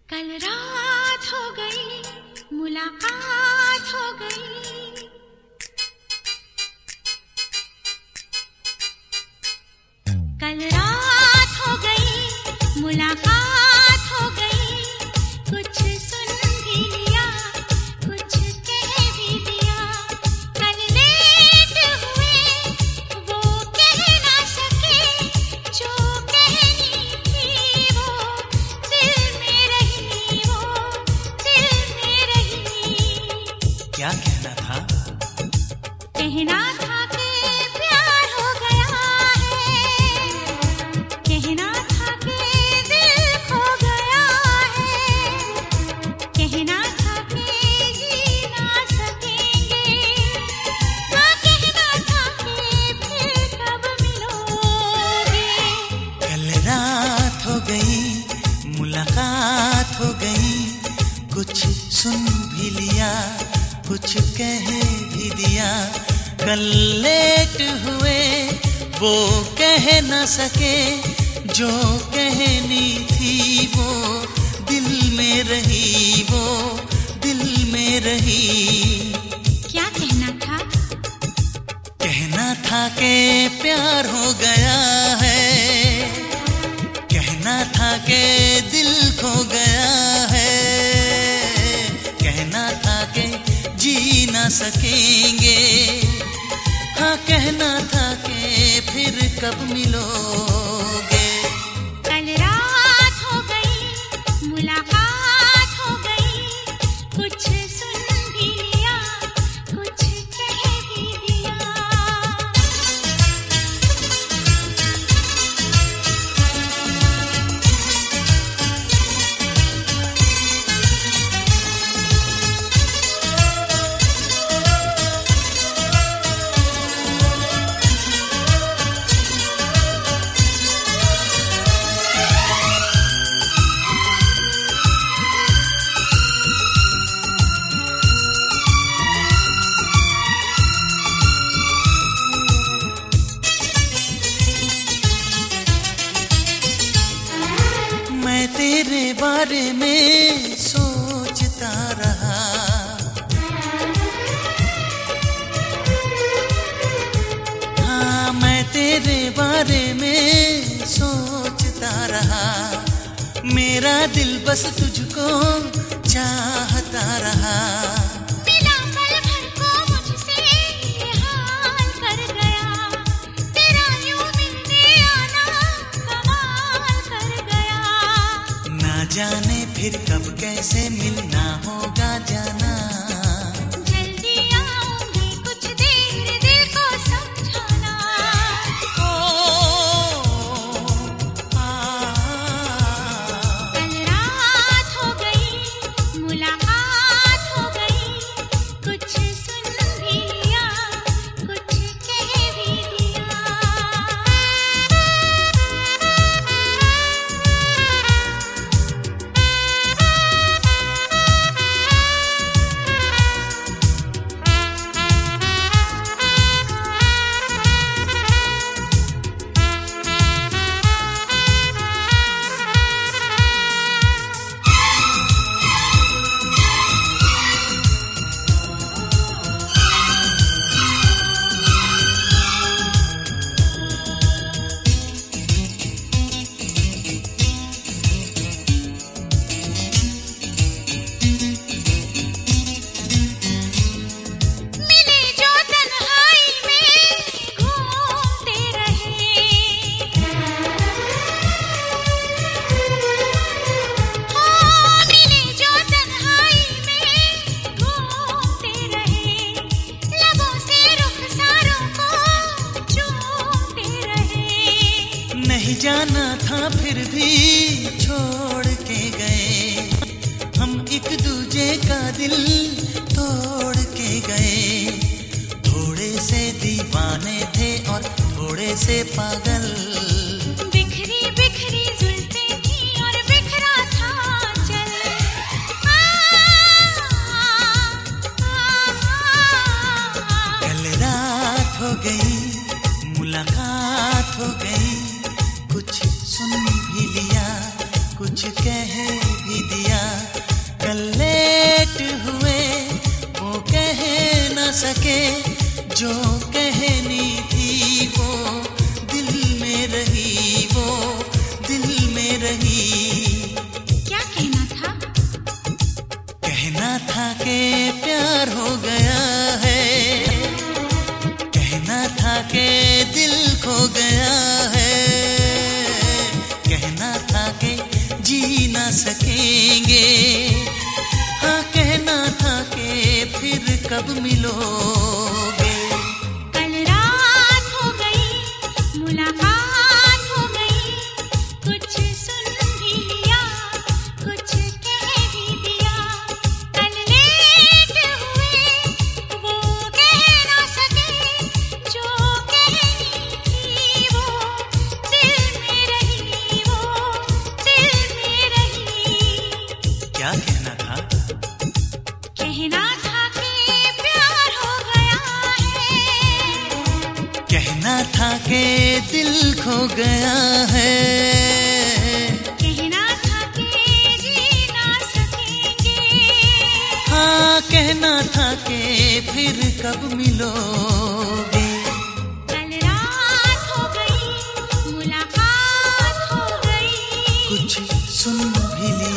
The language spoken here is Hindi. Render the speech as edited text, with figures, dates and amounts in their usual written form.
कल रात हो गई, मुलाकात हो गई। कल रात हो गई, मुलाकात हो गई। कुछ सुन भी लिया, कुछ कह भी दिया। कल लेट हुए, वो कह ना सके जो कहनी थी। वो दिल में रही, वो दिल में रही। क्या कहना था? कहना था कि प्यार हो गया है। कहना था कि दिल खो गया है। कहना था कि जी ना सकेंगे। हाँ, कहना था कि फिर कब मिलोगे। कल रात हो गई, मुलाकात हो गई। कुछ सुन भी लिया, कुछ कह भी दिया। कल लेट हुए, वो कह न सके जो कहनी थी। वो दिल में रही, वो दिल में रही। क्या कहना था? कहना था कि प्यार हो गया है। कहना था कि दिल खो गया है। कहना था कि जी ना सकेंगे। हाँ, कहना था कि फिर कब मिलोगे। कल रात हो गई, मुलाकात हो गई। कुछ सुन भी लिया, कुछ कह भी दिया। मैं तेरे बारे में सोचता रहा। हाँ, मैं तेरे बारे में सोचता रहा। मेरा दिल बस तुझको चाहता रहा। बिना पल भर को मुझसे ये हाल कर गया। तेरा यूं मिलने आना कमाल कर गया। ना जाने फिर कब कैसे मिलना होगा जाना। जल्दी आऊंगी, कुछ देर दिल को समझाना। कल रात हो गई, मुलाकात हो गई। कुछ सुन भी लिया, कुछ कह भी दिया। मिले जो तन्हाई में घूमते रहे। हाँ, मिले जो तन्हाई में घूमते रहे। लबों से रुखसारों को चूमते रहे। नहीं जाना था फिर भी छोड़ के गए। हम एक दूजे का दिल तोड़ के गए। थोड़े से दीवाने थे और थोड़े से पागल। बिखरी बिखरी जुल्फें थी और बिखरा था चल। कल रात हो गई, मुलाकात हो गई। कुछ सुन भी लिया, कुछ कह भी दिया। सके, जो कहनी थी वो दिल में रही, वो दिल में रही। क्या कहना था? कहना था कि प्यार हो गया है, कहना था कि दिल खो गया है, कहना था कि जी ना सकेंगे, हाँ कहना था कि फिर कब मिलोगे। कल रात हो गई, मुलाकात हो गई, कुछ सुन भी लिया, कुछ कह भी दिया। कल लेट हुए, वो कह ना सके, जो कहनी थी वो दिल में रही, वो दिल में रही। क्या कहना था? कहना था कि प्यार हो गया है, कहना था कि दिल खो गया है, कहना था कि जी ना सकेंगे। हाँ कहना था कि फिर कब मिलोगे। कल रात हो गई, मुलाकात हो गई, कुछ सुन भी लिया,